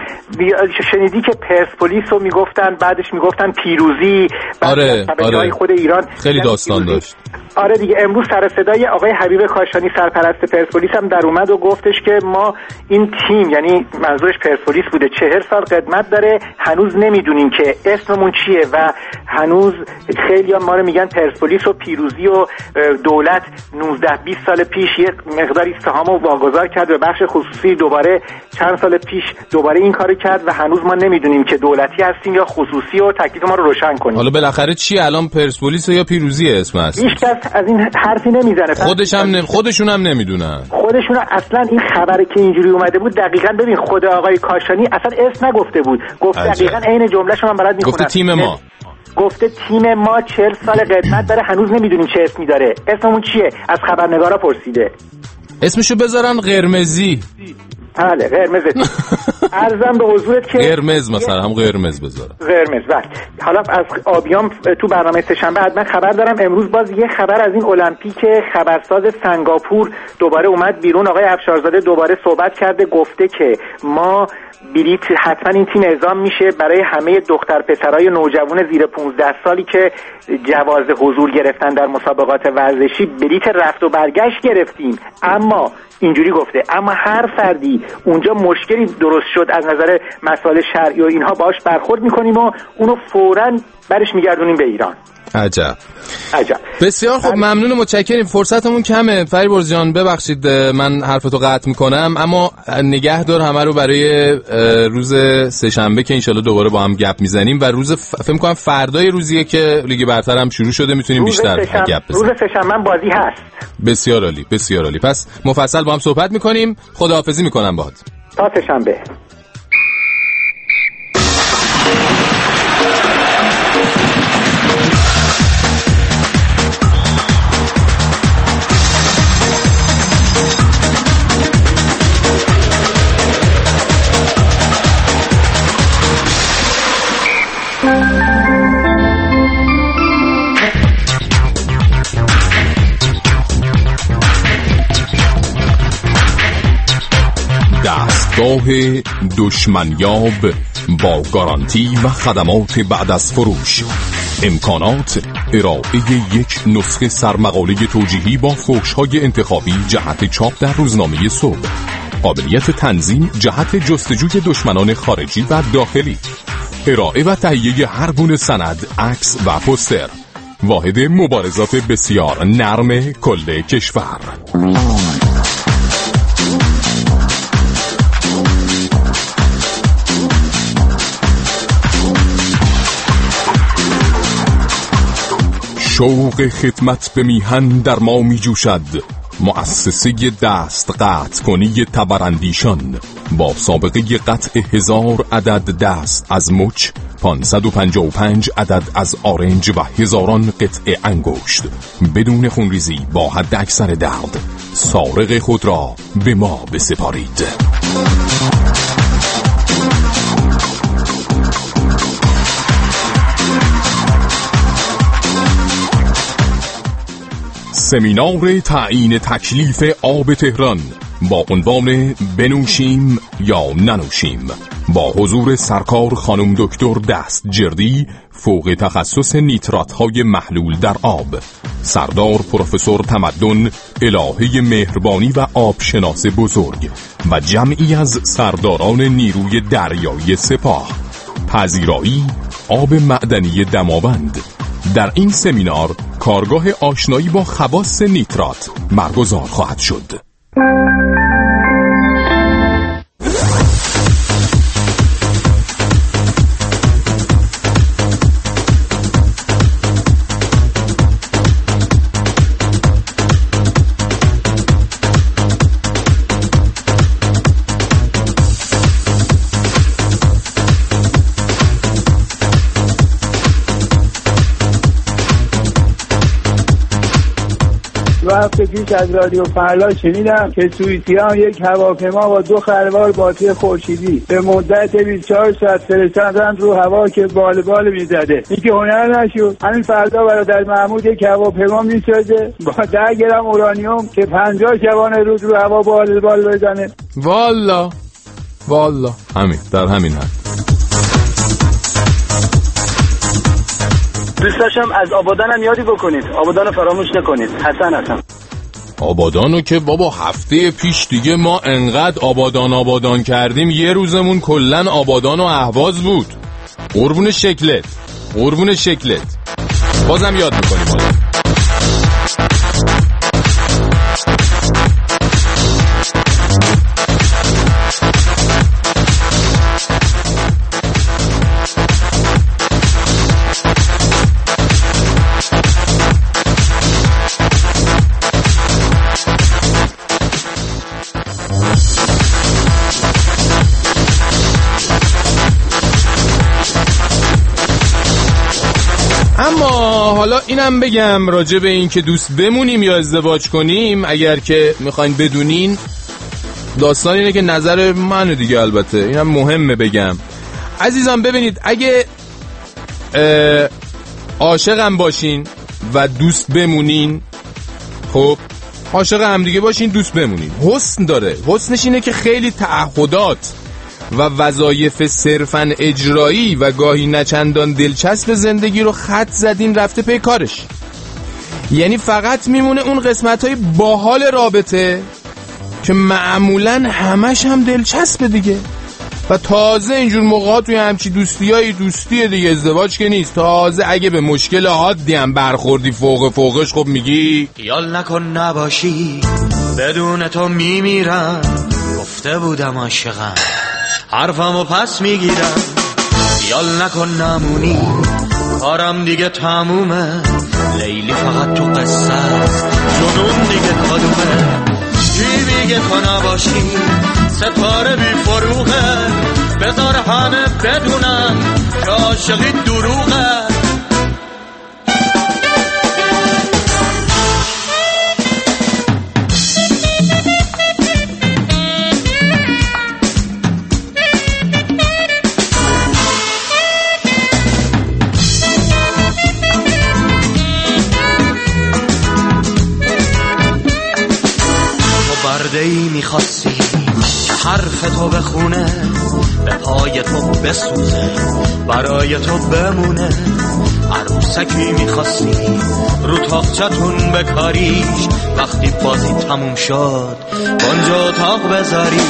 شنیدی که پرسپولیس رو میگفتن، بعدش میگفتن پیروزی. آره آره خود ایران خیلی داستان داشت. آره دیگه. امروز سر صدای آقای حبیب کاشانی سرپرست پرسپولیس هم در اومد و گفتش که ما این تیم، یعنی منظورش پرسپولیس بوده، چهل سال قدمت داره، هنوز نمیدونیم که اسممون چیه و هنوز خیلی هم ما رو میگن پرسپولیس و پیروزی و دولت نوزده بیست سال پیش یه مقداری سهامو واگذار کرد و بخش خصوصی دوباره چند سال پیش دوباره این کارو کرد و هنوز ما نمیدونیم که دولتی هستیم یا خصوصی و تکلیف ما رو روشن کنیم. حالا بالاخره چی الان پرسپولیس یا پیروزی اسم است؟ هیچ کس از این حرفی نمیزنه. خودش هم ن... خودشون هم نمیدونن. خودشون اصلا این خبری که اینجوری اومده بود دقیقاً ببین خود آقای کاشانی اصلا اسم نگفته بود. گفت دقیقاً عین جمله‌شو من برات میخونم. گفته تیم ما. گفته تیم ما چهل سال قدمت داره، هنوز نمیدونیم چه اسمی داره. اسممون چیه؟ از خبرنگارا پرسیده. اسمشو بذارن قرمزی. بله قرمز. عرضم به حضورت که قرمز مثلا هم قرمز بذارن. قرمز. بله. حالا از آبیام تو برنامه سه‌شنبه حتما خبر دارم. امروز باز یه خبر از این المپیک خبرساز سنگاپور دوباره اومد بیرون. آقای افشارزاده دوباره صحبت کرده، گفته که ما بلیت حتما این تیم اعزام میشه برای همه دختر پسرای نوجوان زیر پانزده سالی که جواز حضور گرفتن در مسابقات ورزشی. بلیت رفت و برگشت گرفتیم، اما اینجوری گفته اما هر فردی اونجا مشکلی درست شد از نظر مسائل شرعی و اینها باهاش برخورد میکنیم و اونو فوراً برش میگردونیم به ایران. عجب عجب. بسیار خب، ممنون، متشکرم. فرصتمون کمه فریبرز جان، ببخشید من حرفتو قطع میکنم، اما نگه دار همه رو برای روز سه‌شنبه که انشالله دوباره با هم گپ میزنیم و روز ف... فکر می‌کنم فردای روزیه که لیگ برتر هم شروع شده، میتونیم بیشتر سشم... گپ بزنیم. روز سه‌شنبه بازی هست. بسیار عالی بسیار عالی. پس مفصل با هم صحبت میکنیم. خداحافظی میکنم باهات تا سه‌شنبه. دستگاه دشمنیاب با گارانتی و خدمات بعد از فروش، امکانات ارائه یک نسخه سرمقاله توجیهی با فحش‌های انتخابی جهت چاپ در روزنامه صبح، قابلیت تنظیم جهت جستجوی دشمنان خارجی و داخلی، ارائه و تهیه هر گونه سند، عکس و پوستر، واحد مبارزات بسیار نرم کل کشور. شوق خدمت به میهن در ما می جوشد. مؤسسه دست قطع کنی تبراندیشان با سابقه قطع هزار عدد دست از مچ، پانصد و پنجاه و پنج عدد از آرنج و هزاران قطع انگشت بدون خونریزی با حد اکثر درد. سارق خود را به ما بسپارید. سمینار تعیین تکلیف آب تهران با عنوان بنوشیم یا ننوشیم، با حضور سرکار خانم دکتر دستجردی، فوق تخصص نیترات های محلول در آب، سردار پروفسور تمدن، الهه مهربانی و آبشناس بزرگ و جمعی از سرداران نیروی دریایی سپاه. پذیرایی آب معدنی دماوند. در این سمینار کارگاه آشنایی با خواص نیترات برگزار خواهد شد. دو هفته پیش از رادیو فردا شنیدم که سوئیسی‌ها هم یک هواپیما با دو خروار باتری خورشیدی به مدت بیست و چهار ساعت فرستادن رو هوا که بال بال میزده. این که هنر نشد، همین فردا برادر محمود یک هواپیما میسازه با ده گرم اورانیوم که پنجاه شبانه روز رو هوا بال بال بزنه. والا والا همین در همین حد. دوست داشتم از آبادان هم یادی بکنید، آبادان رو فراموش نکنید. حسن هستم. آبادانو که بابا هفته پیش دیگه ما انقدر آبادان آبادان کردیم یه روزمون کلن آبادان و اهواز بود. قربون شکلت قربون شکلت بازم یاد میکنیم حالا. حالا اینم بگم راجع به این که دوست بمونیم یا ازدواج کنیم، اگر که میخواین بدونین داستان اینه که نظر منه دیگه، البته اینم مهمه بگم عزیزان. ببینید اگه عاشقم باشین و دوست بمونین، خب عاشق هم دیگه باشین دوست بمونین، حسن داره. حسنش اینه که خیلی تعهدات و وظایف صرفاً اجرایی و گاهی نچندان دلچسب زندگی رو خط زدین رفته پی کارش. یعنی فقط میمونه اون قسمت‌های باحال رابطه که معمولاً همش هم دلچسبه دیگه. و تازه اینجور موقعات توی همچی دوستیای دوستی دیگه، ازدواج که نیست، تازه اگه به مشکل عادی هم برخوردی فوق فوقش، خب میگی خیال نکن نباشی بدون تو میمیرم، گفته بودم عاشقم حرفمو پس میگیرم. خیال نکن نمونی کارم دیگه تمومه، لیلی فقط تو قصه است جنون دیگه کدومه. کی میگه تو نباشی ستاره بی فروغه، بذار همه بدونن که عاشقی دروغه. ای میخواستی که حرف تو بخونه، به پای تو بسوزه برای تو بمونه. عروسکی میخواستی رو تاقچتون بکاریش، وقتی بازی تموم شد اونجا اتاق بذاریش.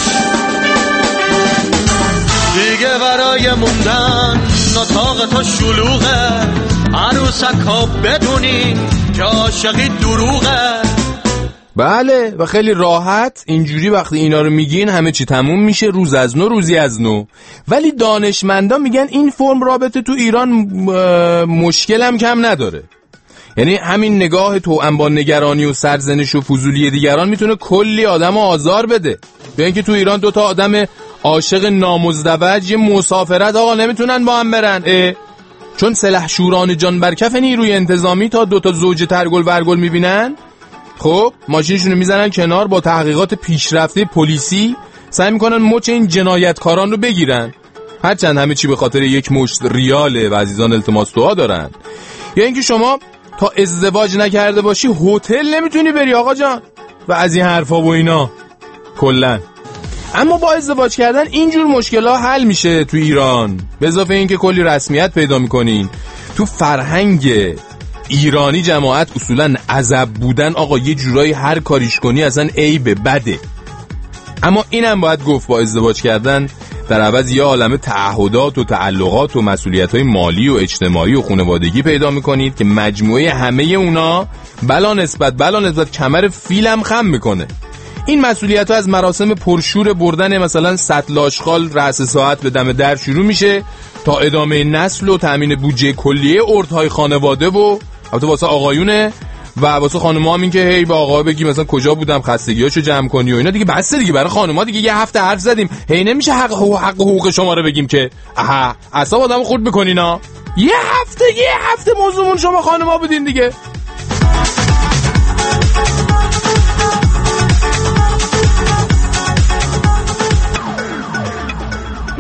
دیگه برای موندن اتاق تو شلوغه، عروسکا بدونی که عاشقی دروغه. بله و خیلی راحت اینجوری وقتی اینا رو میگین همه چی تموم میشه، روز از نو روزی از نو. ولی دانشمندا میگن این فرم رابطه تو ایران مشکل هم کم نداره. یعنی همین نگاه توأم با نگرانی و سرزنش و فضولی دیگران میتونه کلی آدم آزار بده. به اینکه تو ایران دوتا آدم عاشق نامزدوج یه مسافرت آقا نمیتونن با هم برن، اه. چون سلحشوران جان برکف نیروی انتظامی تا دوتا زوج ترگل ورگل میبینن، خب ماشینشونو میزنن کنار، با تحقیقات پیشرفته پلیسی سعی میکنن مچ این جنایتکاران رو بگیرن. هرچند همه چی به خاطر یک مشت ریاله و عزیزان التماس دعا دارن. یا اینکه شما تا ازدواج نکرده باشی هتل نمیتونی بری آقا جان و از این حرفا و اینا کلن. اما با ازدواج کردن اینجور مشکلات حل میشه تو ایران. به اضافه اینکه کلی رسمیت پیدا میکنین. تو فرهنگ ایرانی جماعت اصولا عزب بودن آقا یه جورایی هر کاریش کنی اصلا عیبه بده. اما اینم باید گفت با ازدواج کردن در عوض یه عالمه تعهدات و تعلقات و مسئولیت‌های مالی و اجتماعی و خانوادگی پیدا میکنید که مجموعه همه اونا بلا نسبت بلا نسبت کمر فیلم خم میکنه. این مسئولیت‌ها از مراسم پرشور بردن مثلا سطل آشغال رأس ساعت به دم در شروع میشه تا ادامه نسل و تامین بودجه کلیه اردهای خانواده و البته واسه آقایونه و واسه خانم‌ها هم این که هی به آقا بگی مثلا کجا بودم خستگیاشو جمع کنی و اینا دیگه بس دیگه. برای خانم‌ها دیگه یه هفته حرف زدیم، هی نمیشه حق حق حقوق شما رو بگیم که آها اصلا آدمو خورد می‌کنینا. یه هفته یه هفته موضوعمون شما خانم‌ها بودین دیگه.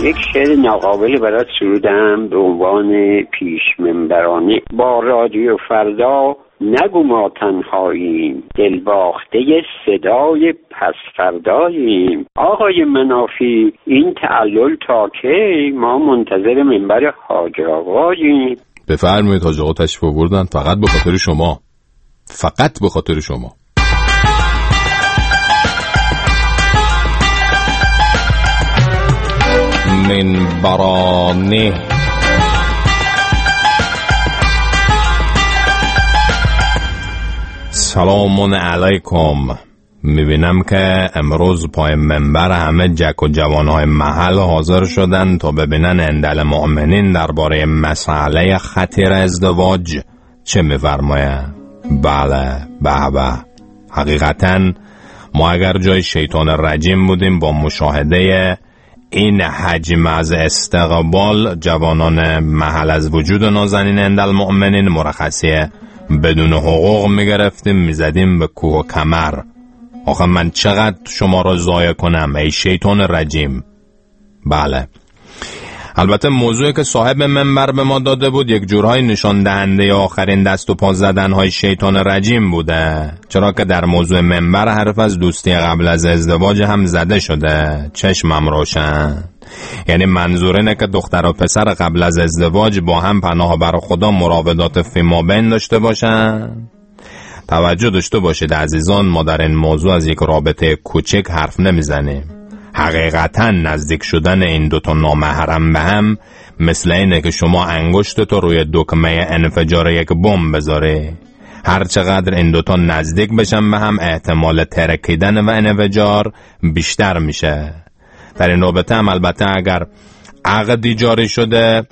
یک شعر ناقابل برات سرودم به عنوان پیش منبرانه. با رادیو فردا نگو ما تنهاییم، دلباخته صدای پس فرداییم. آقای منافی این تعلل تا کی؟ ما منتظر منبر حاج آقاییم. بفرمایید حاج آقا تشریف آوردن، فقط به خاطر شما، فقط به خاطر شما. منبرانه. سلام علیکم. میبینم که امروز پای منبر همه جک و جوانهای محل حاضر شدن تا ببینن اندل مؤمنین درباره مسئله خطیر ازدواج چه میفرماید. بله به به، حقیقتا ما اگر جای شیطان رجیم بودیم با مشاهده این حجم از استقبال جوانان محل از وجود نازنین اندل مؤمنین مرخصیه بدون حقوق میگرفتیم میزدیم به کوه و کمر. آخه من چقدر شما را ضایع کنم ای شیطان رجیم. بله، البته موضوعی که صاحب منبر به ما داده بود یک جورهای نشان دهنده آخرین دست و پا زدنهای شیطان رجیم بوده، چرا که در موضوع منبر حرف از دوستی قبل از ازدواج هم زده شده. چشمم روشن. یعنی منظور اینه که دختر و پسر قبل از ازدواج با هم پناه بر خدا مراودات فیمابین داشته باشن. توجه داشته باشید عزیزان، ما در این موضوع از یک رابطه کوچک حرف نمیزنیم. حقیقتا نزدیک شدن این دوتا نامحرم به هم مثل اینه که شما انگشتتو روی دکمه انفجار یک بمب بذاری. هر چقدر این دوتا نزدیک بشن به هم احتمال ترکیدن و انفجار بیشتر میشه. در این رابطه هم البته اگر عقدی جاری شده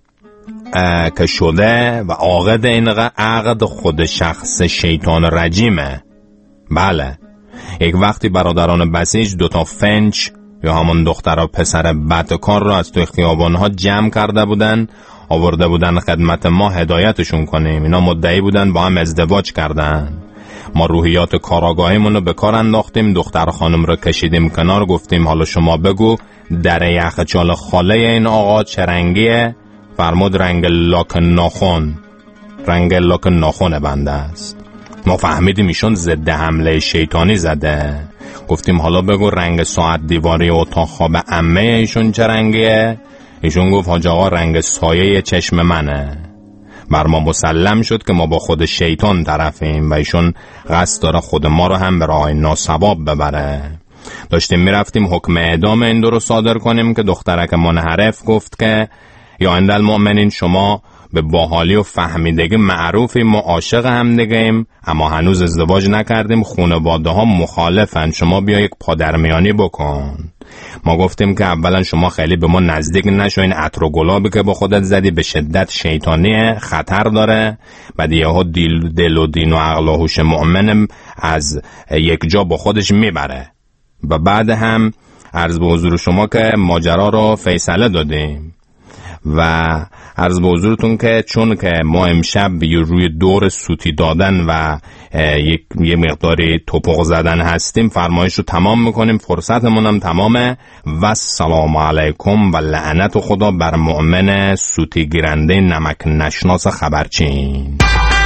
که شده و عاقد این عقد خود شخص شیطان رجیمه. بله، یک وقتی برادران بسیج دوتا فنچ یا همون دختر و پسر بدکار را از توی خیابانها جمع کرده بودن، آورده بودن خدمت ما هدایتشون کنیم. اینا مدعی بودن با هم ازدواج کردن. ما روحیات کاراگاهیمون رو به کار انداختیم، دختر خانم رو کشیدیم کنار، گفتیم حالا شما بگو در یخچال خاله این آقا چه رنگیه؟ فرمود رنگ لاک ناخن. رنگ لاک ناخن بنده است. ما فهمیدیم ایشون ضد حمله شیطانی زده. گفتیم حالا بگو رنگ ساعت دیواری اتاق خواب عمه ایشون چه رنگیه؟ ایشون گفت حاج آقا رنگ سایه چشم منه. بر ما مسلم شد که ما با خود شیطان طرفیم و ایشون قصد داره خود ما رو هم به راه ناصواب ببره. داشتیم میرفتیم حکم اعدام این دو رو صادر کنیم که دخترک منحرف گفت که یا اندل مؤمنین شما به باحالی و فهمیدگی معروفی ما عاشق هم دیگه‌ایم اما هنوز ازدواج نکردیم، خانواده ها مخالفن، شما بیا یک پادرمیانی بکن. ما گفتیم که اولا شما خیلی به ما نزدیک نشو، این عطر و گلابی که با خودت زدی به شدت شیطانیه، خطر داره. بعد یهو دل, دل و دین و عقل و هوش مؤمن از یک جا با خودش میبره. و بعد هم عرض به حضور شما که ماجرا رو فیصله دادیم و عرض به حضورتون که چون که ما امشب روی دور سوتی دادن و یک یه مقداری توپق زدن هستیم، فرمایش رو تمام میکنیم، فرصتمون هم تمامه. و سلام علیکم و لعنت خدا بر مؤمن سوتی گیرنده نمک نشناس خبرچین.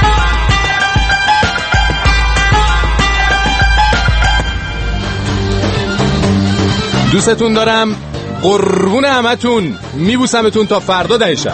دوستتون دارم، قربون همتون، میبوسمتون تا فردا ده شب.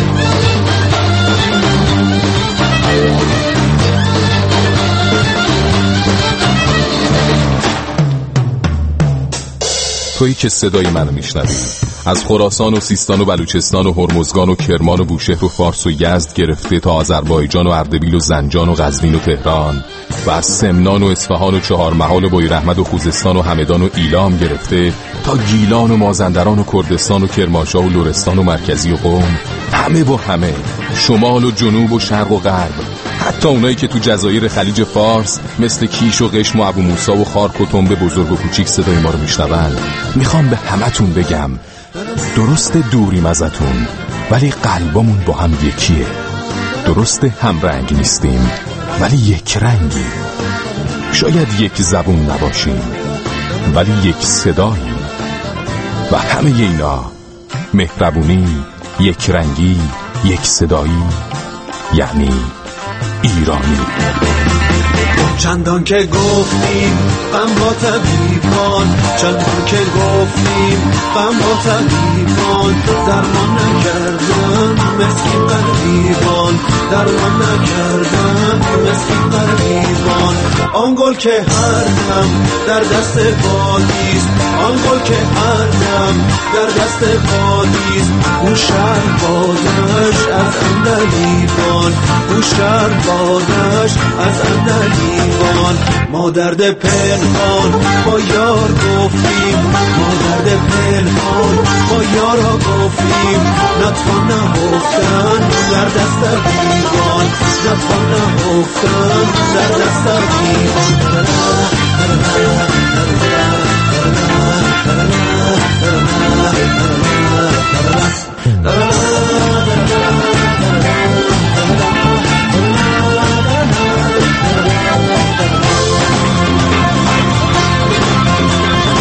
تویی که صدای منو میشنوی از خراسان و سیستان و بلوچستان و هرمزگان و کرمان و بوشهر و فارس و یزد گرفته تا آذربایجان و اردبیل و زنجان و قزوین و تهران و از سمنان و اصفهان و چهارمحال و بویراحمد و خوزستان و همدان و ایلام گرفته تا گیلان و مازندران و کردستان و کرمانشاه و لرستان و مرکزی و قم، همه با همه، شمال و جنوب و شرق و غرب، حتی اونایی که تو جزایر خلیج فارس مثل کیش و قشم و ابو موسی و خارک و تنبه بزرگ و کوچیک صدای ما رو میشنون. میخوام به همتون بگم درست دوریم ازتون ولی قلبمون با هم یکیه. درست هم رنگ نیستیم ولی یک رنگی. شاید یک زبون نباشیم ولی یک صداییم. و همه اینا مهربونی، یک رنگی، یک صدایی، یعنی ایرانی. چندان که گفتیم غم با طبیبان، چندان که گفتیم غم با طبیبان، درمان نکردن مسکین غریبان، درمان نکردن مسکین غریبان. آن گل که هر دم در دست بادیست، آن گل که هر دم در دست بادیست، اون شهر بادش از اندلیبان، اون شهر بادش از اندلیبان. ما درد پنهان با یار گفتیم، ما درد پنهان با یارا گفتیم، نتوان نهفتن در دست دیوان، نتوان نهفتن در دست دیوان.